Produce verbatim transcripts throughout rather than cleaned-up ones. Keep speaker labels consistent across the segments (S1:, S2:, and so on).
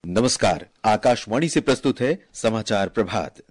S1: नमस्कार, आकाशवाणी से प्रस्तुत है समाचार प्रभात।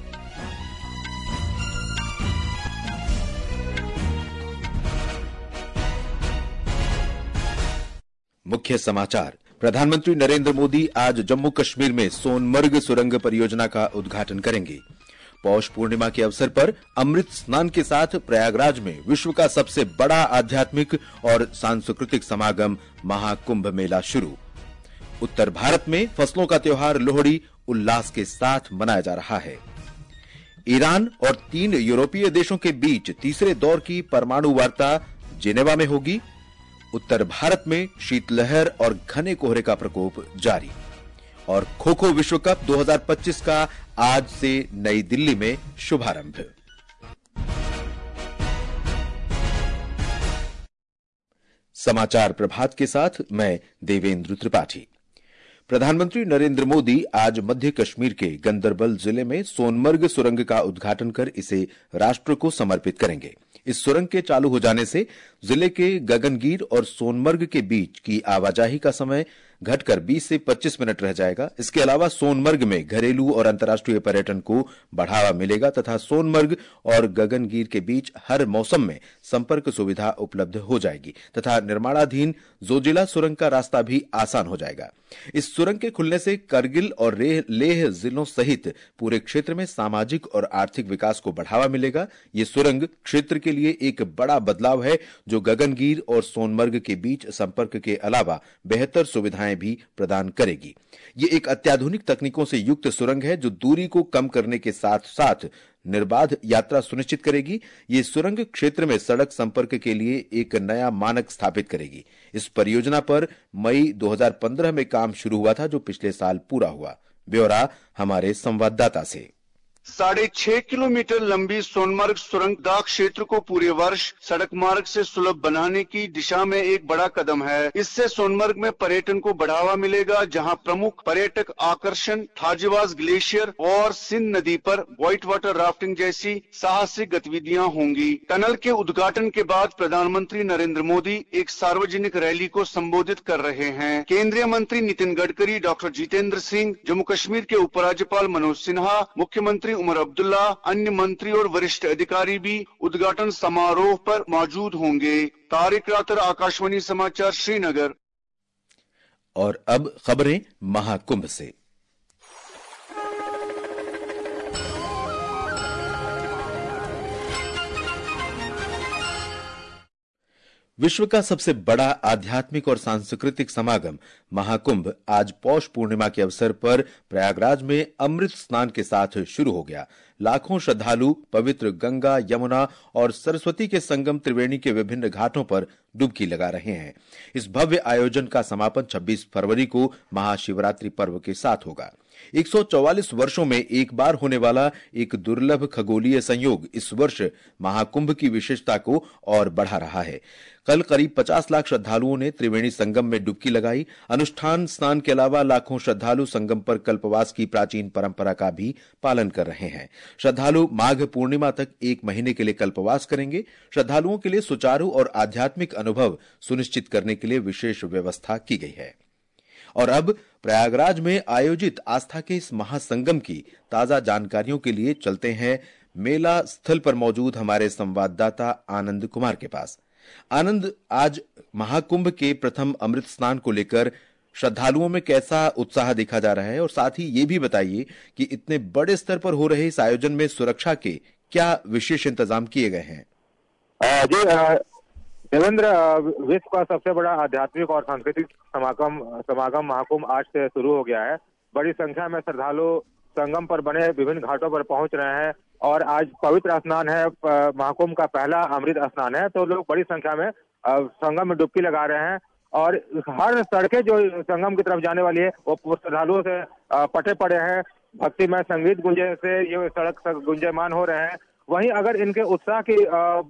S1: मुख्य समाचार। प्रधानमंत्री नरेंद्र मोदी आज जम्मू कश्मीर में सोनमर्ग सुरंग परियोजना का उद्घाटन करेंगे। पौष पूर्णिमा के अवसर पर अमृत स्नान के साथ प्रयागराज में विश्व का सबसे बड़ा आध्यात्मिक और सांस्कृतिक समागम महाकुंभ मेला शुरू। उत्तर भारत में फसलों का त्योहार लोहड़ी उल्लास के साथ मनाया जा रहा है। ईरान और तीन यूरोपीय देशों के बीच तीसरे दौर की परमाणु वार्ता जेनेवा में होगी। उत्तर भारत में शीतलहर और घने कोहरे का प्रकोप जारी। और खो खो विश्व कप दो हज़ार पच्चीस का आज से नई दिल्ली में शुभारंभ। समाचार प्रभात के साथ मैं देवेंद्र त्रिपाठी। प्रधानमंत्री नरेंद्र मोदी आज मध्य कश्मीर के गंदरबल जिले में सोनमर्ग सुरंग का उद्घाटन कर इसे राष्ट्र को समर्पित करेंगे। इस सुरंग के चालू हो जाने से जिले के गगनगीर और सोनमर्ग के बीच की आवाजाही का समय घटकर बीस से पच्चीस मिनट रह जाएगा। इसके अलावा सोनमर्ग में घरेलू और अंतर्राष्ट्रीय पर्यटन को बढ़ावा मिलेगा तथा सोनमर्ग और गगनगीर के बीच हर मौसम में संपर्क सुविधा उपलब्ध हो जाएगी तथा निर्माणाधीन जोजिला सुरंग का रास्ता भी आसान हो जाएगा। इस सुरंग के खुलने से करगिल और लेह जिलों सहित पूरे क्षेत्र में सामाजिक और आर्थिक विकास को बढ़ावा मिलेगा। ये सुरंग क्षेत्र के लिए एक बड़ा बदलाव है जो गगनगीर और सोनमर्ग के बीच संपर्क के अलावा बेहतर सुविधाएं भी प्रदान करेगी। ये एक अत्याधुनिक तकनीकों से युक्त सुरंग है जो दूरी को कम करने के साथ साथ निर्बाध यात्रा सुनिश्चित करेगी। ये सुरंग क्षेत्र में सड़क संपर्क के लिए एक नया मानक स्थापित करेगी। इस परियोजना पर मई दो हज़ार पंद्रह में काम शुरू हुआ था जो पिछले साल पूरा हुआ। ब्यौरा हमारे संवाददाता से।
S2: साढ़े छह किलोमीटर लंबी सोनमर्ग सुरंग दा क्षेत्र को पूरे वर्ष सड़क मार्ग से सुलभ बनाने की दिशा में एक बड़ा कदम है। इससे सोनमर्ग में पर्यटन को बढ़ावा मिलेगा, जहां प्रमुख पर्यटक आकर्षण थाजिवास ग्लेशियर और सिंध नदी पर व्हाइट वाटर राफ्टिंग जैसी साहसिक गतिविधियां होंगी। टनल के उद्घाटन के बाद प्रधानमंत्री नरेंद्र मोदी एक सार्वजनिक रैली को संबोधित कर रहे हैं। केंद्रीय मंत्री नितिन गडकरी, डॉक्टर जितेंद्र सिंह, जम्मू कश्मीर के उपराज्यपाल मनोज सिन्हा, मुख्यमंत्री उमर अब्दुल्ला, अन्य मंत्री और वरिष्ठ अधिकारी भी उद्घाटन समारोह पर मौजूद होंगे। तारिक रातर, आकाशवाणी समाचार, श्रीनगर।
S1: और अब खबरें महाकुंभ से। विश्व का सबसे बड़ा आध्यात्मिक और सांस्कृतिक समागम महाकुंभ आज पौष पूर्णिमा के अवसर पर प्रयागराज में अमृत स्नान के साथ शुरू हो गया। लाखों श्रद्धालु पवित्र गंगा, यमुना और सरस्वती के संगम त्रिवेणी के विभिन्न घाटों पर डुबकी लगा रहे हैं। इस भव्य आयोजन का समापन छब्बीस फरवरी को महाशिवरात्रि पर्व के साथ होगा। एक सौ चौवालीस वर्षों में एक बार होने वाला एक दुर्लभ खगोलीय संयोग इस वर्ष महाकुंभ की विशेषता को और बढ़ा रहा है। कल करीब पचास लाख श्रद्धालुओं ने त्रिवेणी संगम में डुबकी लगाई। अनुष्ठान स्नान के अलावा लाखों श्रद्धालु संगम पर कल्पवास की प्राचीन परंपरा का भी पालन कर रहे हैं। श्रद्धालु माघ पूर्णिमा तक एक महीने के लिए कल्पवास करेंगे। श्रद्धालुओं के लिए सुचारू और आध्यात्मिक अनुभव सुनिश्चित करने के लिए विशेष व्यवस्था की गई है। और अब प्रयागराज में आयोजित आस्था के इस महासंगम की ताजा जानकारियों के लिए चलते हैं मेला स्थल पर मौजूद हमारे संवाददाता आनंद कुमार के पास। आनंद, आज महाकुंभ के प्रथम अमृत स्नान को लेकर श्रद्धालुओं में कैसा उत्साह देखा जा रहा है, और साथ ही ये भी बताइए कि इतने बड़े स्तर पर हो रहे इस आयोजन में सुरक्षा के क्या विशेष इंतजाम किए गए हैं?
S3: जी देवेंद्र, विश्व का सबसे बड़ा आध्यात्मिक और सांस्कृतिक समागम समागम महाकुंभ आज से शुरू हो गया है। बड़ी संख्या में श्रद्धालु संगम पर बने विभिन्न घाटों पर पहुंच रहे हैं और आज पवित्र स्नान है, महाकुंभ का पहला अमृत स्नान है, तो लोग बड़ी संख्या में संगम में डुबकी लगा रहे हैं। और हर सड़कें जो संगम की तरफ जाने वाली है वो श्रद्धालुओं से पटे पड़े हैं। भक्तिमय संगीत गुंजे से ये सड़क गुंजयमान हो रहे हैं। वहीं अगर इनके उत्साह की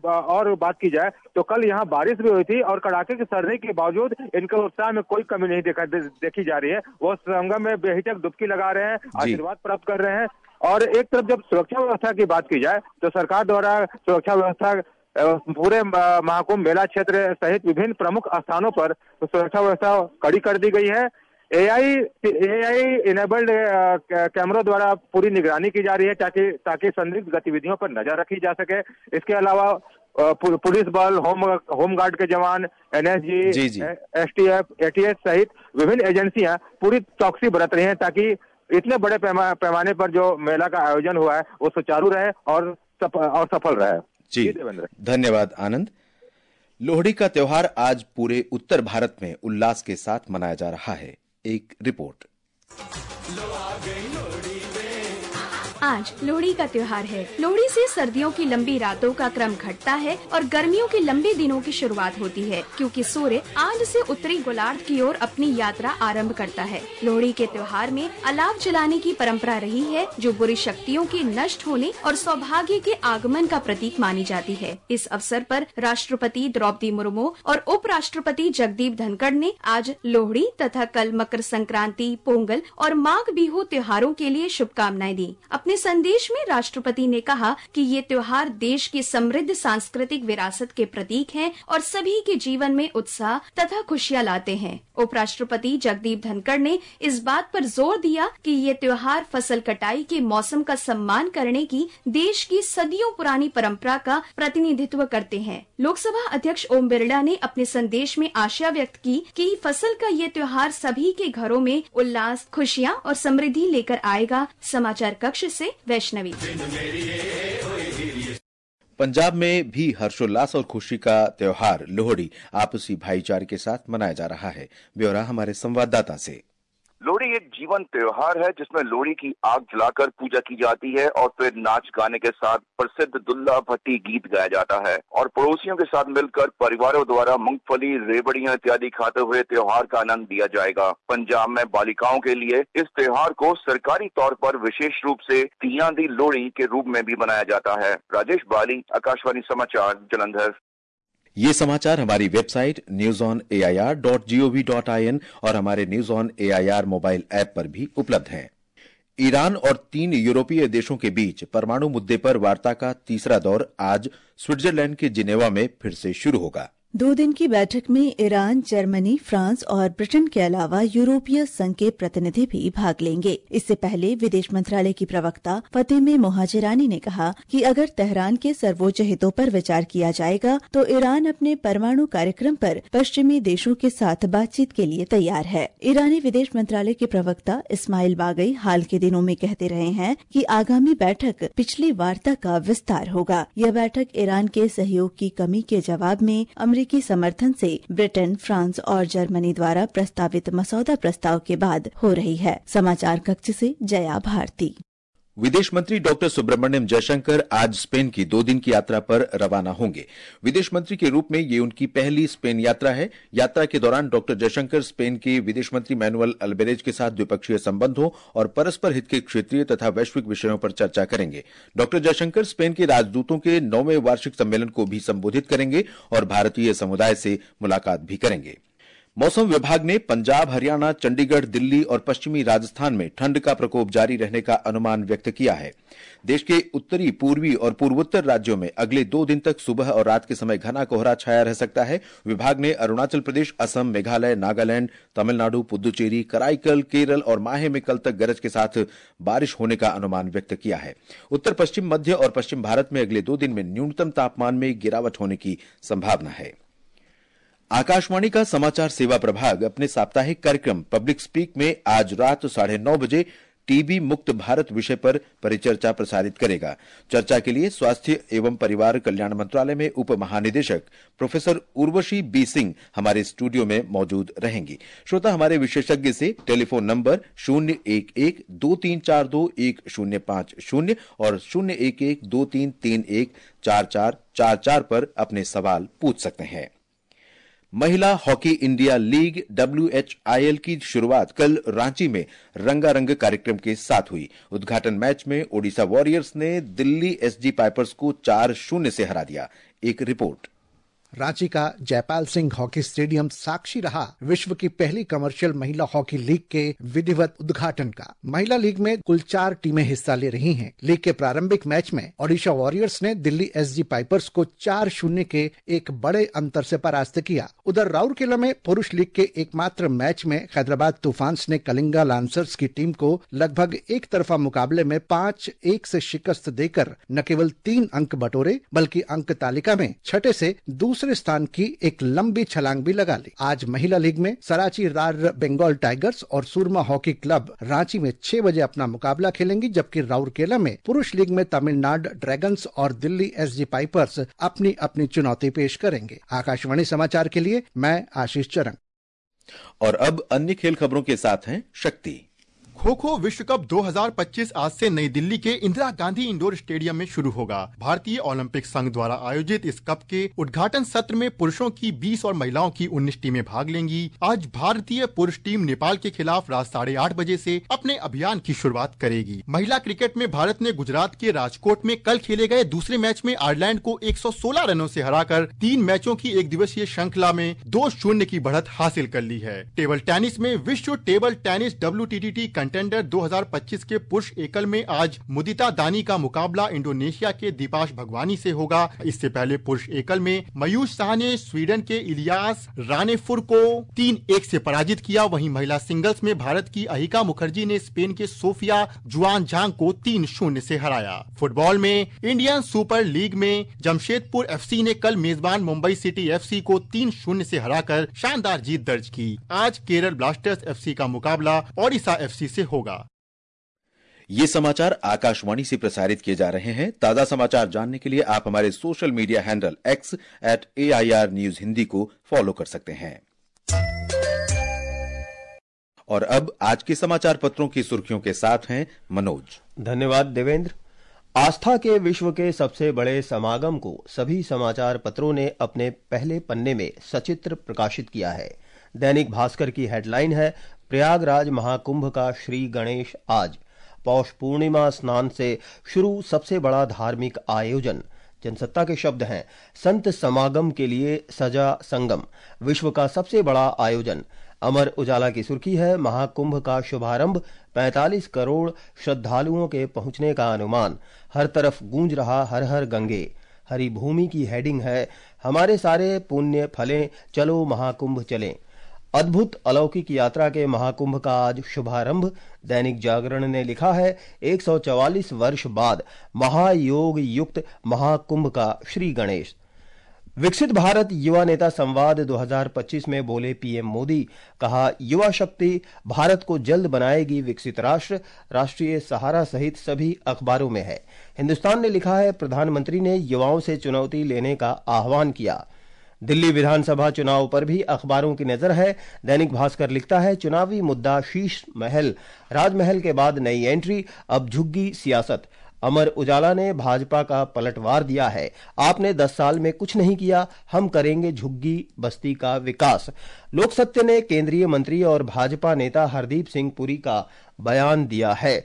S3: और बात की जाए तो कल यहाँ बारिश भी हुई थी और कड़ाके की सर्दी के बावजूद इनके उत्साह में कोई कमी नहीं देखा देखी जा रही है। वो संगम में बेहिचक डुबकी लगा रहे हैं, आशीर्वाद प्राप्त कर रहे हैं। और एक तरफ जब सुरक्षा व्यवस्था की बात की जाए तो सरकार द्वारा सुरक्षा व्यवस्था पूरे महाकुंभ मेला क्षेत्र सहित विभिन्न प्रमुख स्थानों पर सुरक्षा व्यवस्था कड़ी कर दी गई है। एआई एआई इनेबल्ड कैमरों द्वारा पूरी निगरानी की जा रही है ताकि ताकि संदिग्ध गतिविधियों पर नजर रखी जा सके। इसके अलावा पुलिस बल, होम होमगार्ड के जवान, एनएसजी, एसटीएफ, एटीएस सहित विभिन्न एजेंसियां पूरी चौकसी बरत रही हैं ताकि इतने बड़े पैमा, पैमाने पर जो मेला का आयोजन हुआ है वो सुचारू रहे और सफ, और सफल रहे।
S1: जी, धन्यवाद आनंद। लोहड़ी का त्योहार आज पूरे उत्तर भारत में उल्लास के साथ मनाया जा रहा है। एक रिपोर्ट।
S4: आज लोहड़ी का त्योहार है। लोहड़ी से सर्दियों की लंबी रातों का क्रम घटता है और गर्मियों के लंबे दिनों की शुरुआत होती है, क्योंकि सूर्य आज से उत्तरी गोलार्ध की ओर अपनी यात्रा आरंभ करता है। लोहड़ी के त्योहार में अलाव जलाने की परंपरा रही है, जो बुरी शक्तियों के नष्ट होने और सौभाग्य के आगमन का प्रतीक मानी जाती है। इस अवसर पर राष्ट्रपति द्रौपदी मुर्मू और उपराष्ट्रपति जगदीप धनखड़ ने आज लोहड़ी तथा कल मकर संक्रांति, पोंगल और माघ बिहू त्योहारों के लिए शुभकामनाएं दी। अपने संदेश में राष्ट्रपति ने कहा कि ये त्योहार देश की समृद्ध सांस्कृतिक विरासत के प्रतीक हैं और सभी के जीवन में उत्साह तथा खुशियां लाते हैं। उपराष्ट्रपति जगदीप धनखड़ ने इस बात पर जोर दिया कि ये त्योहार फसल कटाई के मौसम का सम्मान करने की देश की सदियों पुरानी परंपरा का प्रतिनिधित्व करते हैं। लोकसभा अध्यक्ष ओम बिरला ने अपने संदेश में आशा व्यक्त की कि फसल का ये त्योहार सभी के घरों में उल्लास, खुशियाँ और समृद्धि लेकर आएगा। समाचार कक्ष से वैष्णवी।
S1: पंजाब में भी हर्षोल्लास और खुशी का त्योहार लोहड़ी आपसी भाईचारे के साथ मनाया जा रहा है। ब्यौरा हमारे संवाददाता से।
S5: लोहड़ी एक जीवन त्योहार है जिसमें लोहड़ी की आग जलाकर पूजा की जाती है और फिर नाच गाने के साथ प्रसिद्ध दुल्ला भट्टी गीत गाया जाता है और पड़ोसियों के साथ मिलकर परिवारों द्वारा मूंगफली, रेवड़ियां इत्यादि खाते हुए त्योहार का आनंद लिया जाएगा। पंजाब में बालिकाओं के लिए इस त्योहार को सरकारी तौर पर विशेष रूप से तियां दी लोहड़ी के रूप में भी मनाया जाता है। राजेश बाली, आकाशवाणी समाचार, जालंधर।
S1: ये समाचार हमारी website news on A I R dot G O V dot I N और हमारे news on A I R mobile app पर भी उपलब्ध हैं। ईरान और तीन यूरोपीय देशों के बीच परमाणु मुद्दे पर वार्ता का तीसरा दौर आज स्विट्जरलैंड के जिनेवा में फिर से शुरू होगा।
S6: दो दिन की बैठक में ईरान, जर्मनी, फ्रांस और ब्रिटेन के अलावा यूरोपीय संघ के प्रतिनिधि भी भाग लेंगे। इससे पहले विदेश मंत्रालय की प्रवक्ता फतेमे मोहाजिरानी ने कहा कि अगर तेहरान के सर्वोच्च हितों पर विचार किया जाएगा तो ईरान अपने परमाणु कार्यक्रम पर पश्चिमी देशों के साथ बातचीत के लिए तैयार है। ईरानी विदेश मंत्रालय के प्रवक्ता इस्माइल बागई हाल के दिनों में कहते रहे हैं कि आगामी बैठक पिछली वार्ता का विस्तार होगा। यह बैठक ईरान के सहयोग की कमी के जवाब में अमेरिकी समर्थन से ब्रिटेन, फ्रांस और जर्मनी द्वारा प्रस्तावित मसौदा प्रस्ताव के बाद हो रही है। समाचार कक्ष से जया भारती।
S1: विदेश मंत्री डॉक्टर सुब्रमण्यम जयशंकर आज स्पेन की दो दिन की यात्रा पर रवाना होंगे। विदेश मंत्री के रूप में ये उनकी पहली स्पेन यात्रा है। यात्रा के दौरान डॉक्टर जयशंकर स्पेन के विदेश मंत्री मैनुअल अल्बेरेज के साथ द्विपक्षीय संबंधों और परस्पर हित के क्षेत्रीय तथा वैश्विक विषयों पर चर्चा करेंगे। डॉक्टर जयशंकर स्पेन के राजदूतों के नौवें वार्षिक सम्मेलन को भी संबोधित करेंगे और भारतीय समुदाय से मुलाकात भी करेंगे। मौसम विभाग ने पंजाब, हरियाणा, चंडीगढ़, दिल्ली और पश्चिमी राजस्थान में ठंड का प्रकोप जारी रहने का अनुमान व्यक्त किया है। देश के उत्तरी, पूर्वी और पूर्वोत्तर राज्यों में अगले दो दिन तक सुबह और रात के समय घना कोहरा छाया रह सकता है। विभाग ने अरुणाचल प्रदेश, असम, मेघालय, नागालैंड, तमिलनाडु, पुदुचेरी, कराईकल, केरल और माहे में कल तक गरज के साथ बारिश होने का अनुमान व्यक्त किया है। उत्तर पश्चिम, मध्य और पश्चिम भारत में अगले दो दिन में न्यूनतम तापमान में गिरावट होने की संभावना है। आकाशवाणी का समाचार सेवा प्रभाग अपने साप्ताहिक कार्यक्रम पब्लिक स्पीक में आज रात साढ़े नौ बजे टीबी मुक्त भारत विषय पर परिचर्चा प्रसारित करेगा। चर्चा के लिए स्वास्थ्य एवं परिवार कल्याण मंत्रालय में उप महानिदेशक प्रोफेसर उर्वशी बी सिंह हमारे स्टूडियो में मौजूद रहेंगी। श्रोता हमारे विशेषज्ञ से टेलीफोन नंबर शून्य एक एक दो तीन चार दो एक शून्य पांच शून्य और शून्य एक एक दो तीन तीन एक चार चार चार चार पर अपने सवाल पूछ सकते हैं। महिला hockey India league W H I L की शुरुआत कल रांची में रंगारंग कार्यक्रम के साथ हुई। उद्घाटन मैच में ओडिशा वॉरियर्स ने दिल्ली एसजी पाइपर्स को चार शून्य से हरा दिया। एक रिपोर्ट।
S7: रांची का जयपाल सिंह हॉकी स्टेडियम साक्षी रहा विश्व की पहली कमर्शियल महिला हॉकी लीग के विधिवत उद्घाटन का। महिला लीग में कुल चार टीमें हिस्सा ले रही हैं। लीग के प्रारंभिक मैच में ओडिशा वॉरियर्स ने दिल्ली एसजी पाइपर्स को चार शून्य के एक बड़े अंतर से परास्त किया। उधर राउरकेला में पुरुष लीग के एकमात्र मैच में हैदराबाद तूफान्स ने कलिंगा लांसर्स की टीम को लगभग एक तरफा मुकाबले में पाँच एक से शिकस्त देकर न केवल तीन अंक बटोरे बल्कि अंक तालिका में छठे से दूसरे स्थान की एक लंबी छलांग भी लगा ली। आज महिला लीग में सराची रार बंगाल टाइगर्स और सूरमा हॉकी क्लब रांची में छह बजे अपना मुकाबला खेलेंगी, जबकि राउरकेला में पुरुष लीग में तमिलनाडु ड्रैगन्स और दिल्ली एसजी पाइपर्स अपनी अपनी चुनौती पेश करेंगे। आकाशवाणी समाचार के लिए मैं आशीष चरंग।
S1: और अब अन्य खेल खबरों के साथ हैं शक्ति।
S8: खो खो विश्व कप दो हज़ार पच्चीस आज से नई दिल्ली के इंदिरा गांधी इंडोर स्टेडियम में शुरू होगा। भारतीय ओलंपिक संघ द्वारा आयोजित इस कप के उद्घाटन सत्र में पुरुषों की बीस और महिलाओं की उन्नीस टीमें भाग लेंगी। आज भारतीय पुरुष टीम नेपाल के खिलाफ रात साढ़े आठ बजे से अपने अभियान की शुरुआत करेगी। महिला क्रिकेट में भारत ने गुजरात के राजकोट में कल खेले गए दूसरे मैच में आयरलैंड को एक सौ सोलह रनों से हराकर तीन मैचों की एक दिवसीय श्रृंखला में दो शून्य की बढ़त हासिल कर ली है। टेबल टेनिस में विश्व table tennis W T T T contender दो हज़ार पच्चीस के पुरुष एकल में आज मुदिता दानी का मुकाबला इंडोनेशिया के दीपाश भगवानी से होगा। इससे पहले पुरुष एकल में मयूष शाह ने स्वीडन के इलियास रानेफुर को तीन एक से पराजित किया। वहीं महिला सिंगल्स में भारत की अहिका मुखर्जी ने स्पेन के सोफिया जुआन झांग को तीन शून्य से हराया। फुटबॉल में इंडियन सुपर लीग में जमशेदपुर एफसी ने कल मेजबान मुंबई सिटी एफसी को तीन शून्य से हराकर शानदार जीत दर्ज की। आज केरल ब्लास्टर्स एफसी का मुकाबला ओडिशा एफसी से होगा।
S1: ये समाचार आकाशवाणी से प्रसारित किए जा रहे हैं। ताजा समाचार जानने के लिए आप हमारे social media handle X at A I R news Hindi को फॉलो कर सकते हैं। और अब आज के समाचार पत्रों की सुर्खियों के साथ हैं मनोज।
S9: धन्यवाद देवेंद्र। आस्था के विश्व के सबसे बड़े समागम को सभी समाचार पत्रों ने अपने पहले पन्ने में सचित्र प्रकाशित किया है। दैनिक भास्कर की हेडलाइन है, प्रयागराज महाकुंभ का श्री गणेश आज। पौष पूर्णिमा स्नान से शुरू सबसे बड़ा धार्मिक आयोजन। जनसत्ता के शब्द हैं, संत समागम के लिए सजा संगम, विश्व का सबसे बड़ा आयोजन। अमर उजाला की सुर्खी है, महाकुंभ का शुभारंभ, पैंतालीस करोड़ श्रद्धालुओं के पहुंचने का अनुमान। हर तरफ गूंज रहा हर हर गंगे। हरि भूमि की हेडिंग है, हमारे सारे पुण्य फलें, चलो महाकुंभ चलें। अद्भुत अलौकिक यात्रा के महाकुंभ का आज शुभारंभ। दैनिक जागरण ने लिखा है, एक सौ चौवालीस वर्ष बाद महायोग युक्त महाकुंभ का श्री गणेश। विकसित भारत युवा नेता संवाद दो हज़ार पच्चीस में बोले पीएम मोदी, कहा युवा शक्ति भारत को जल्द बनाएगी विकसित राष्ट्र। राष्ट्रीय सहारा सहित सभी अखबारों में है। हिंदुस्तान ने लिखा है, प्रधानमंत्री ने युवाओं से चुनौती लेने का आह्वान किया। दिल्ली विधानसभा चुनाव पर भी अखबारों की नजर है। दैनिक भास्कर लिखता है, चुनावी मुद्दा शीश महल, राजमहल के बाद नई एंट्री, अब झुग्गी सियासत। अमर उजाला ने भाजपा का पलटवार दिया है, आपने दस साल में कुछ नहीं किया, हम करेंगे झुग्गी बस्ती का विकास। लोक सत्य ने केंद्रीय मंत्री और भाजपा नेता हरदीप सिंह पुरी का बयान दिया है,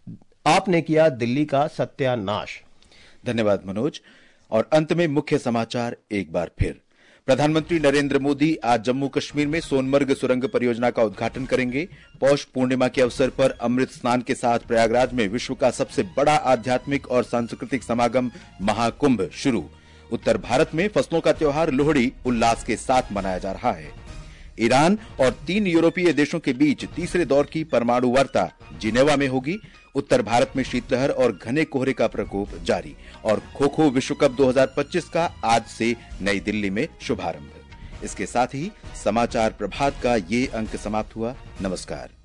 S9: आपने किया दिल्ली का सत्यानाश।
S1: धन्यवाद मनोज। और अंत में मुख्य समाचार एक बार फिर। प्रधानमंत्री नरेंद्र मोदी आज जम्मू कश्मीर में सोनमर्ग सुरंग परियोजना का उद्घाटन करेंगे। पौष पूर्णिमा के अवसर पर अमृत स्नान के साथ प्रयागराज में विश्व का सबसे बड़ा आध्यात्मिक और सांस्कृतिक समागम महाकुंभ शुरू। उत्तर भारत में फसलों का त्योहार लोहड़ी उल्लास के साथ मनाया जा रहा है। ईरान और तीन यूरोपीय देशों के बीच तीसरे दौर की परमाणु वार्ता जिनेवा में होगी। उत्तर भारत में शीतलहर और घने कोहरे का प्रकोप जारी। और खो खो विश्व कप दो हज़ार पच्चीस का आज से नई दिल्ली में शुभारंभ। इसके साथ ही समाचार प्रभात का ये अंक समाप्त हुआ। नमस्कार।